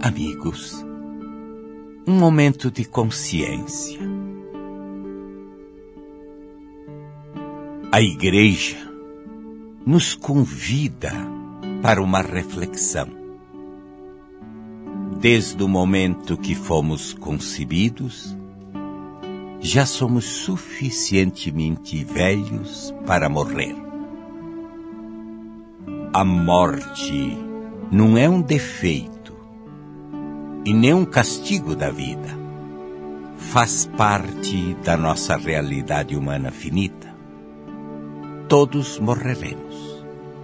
Amigos, um momento de consciência. A Igreja nos convida para uma reflexão. Desde o momento que fomos concebidos, já somos suficientemente velhos para morrer. A morte não é um defeito e nem um castigo da vida. Faz parte da nossa realidade humana finita. Todos morreremos.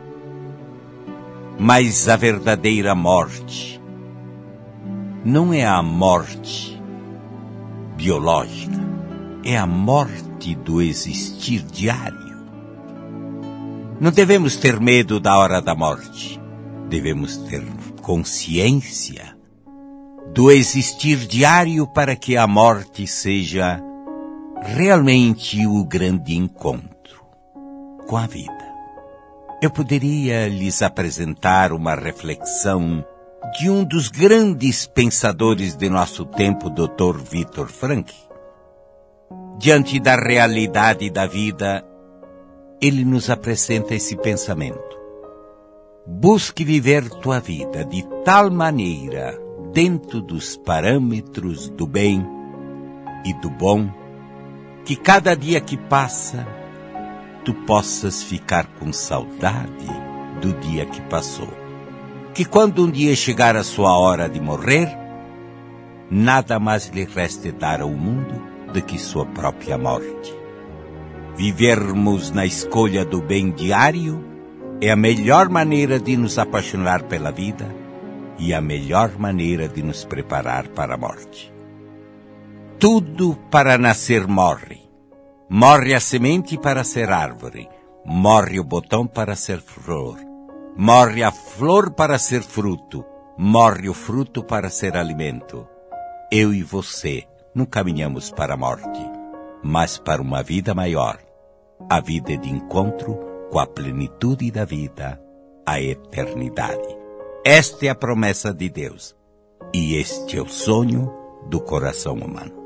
Mas a verdadeira morte não é a morte biológica, é a morte do existir diário. Não devemos ter medo da hora da morte. Devemos ter consciência do existir diário para que a morte seja realmente o grande encontro com a vida. Eu poderia lhes apresentar uma reflexão de um dos grandes pensadores de nosso tempo, Dr. Viktor Frankl. Diante da realidade da vida, ele nos apresenta esse pensamento. Busque viver tua vida de tal maneira, dentro dos parâmetros do bem e do bom, que cada dia que passa, tu possas ficar com saudade do dia que passou. Que quando um dia chegar a sua hora de morrer, nada mais lhe reste dar ao mundo do que sua própria morte. Vivermos na escolha do bem diário é a melhor maneira de nos apaixonar pela vida e a melhor maneira de nos preparar para a morte. Tudo para nascer morre. Morre a semente para ser árvore. Morre o botão para ser flor. Morre a flor para ser fruto. Morre o fruto para ser alimento. Eu e você não caminhamos para a morte, mas para uma vida maior. A vida de encontro com a plenitude da vida, a eternidade. Esta é a promessa de Deus. E este é o sonho do coração humano.